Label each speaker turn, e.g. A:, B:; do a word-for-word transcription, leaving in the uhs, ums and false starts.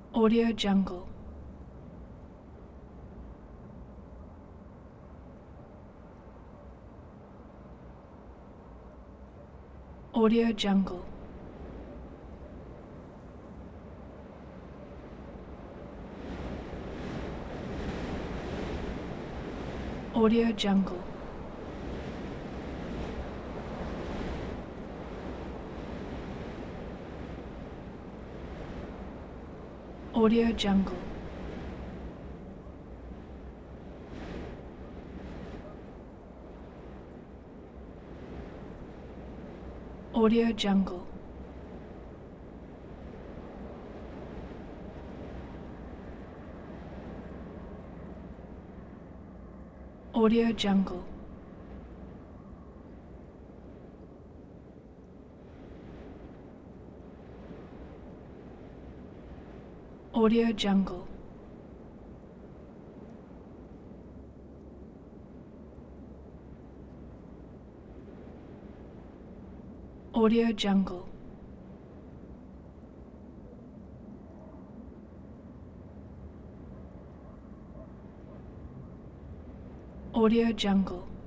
A: Audio Jungle. Audio Jungle. Audio Jungle. Audio Jungle. Audio Jungle. Audio Jungle. Audio Jungle. Audio Jungle. Audio Jungle.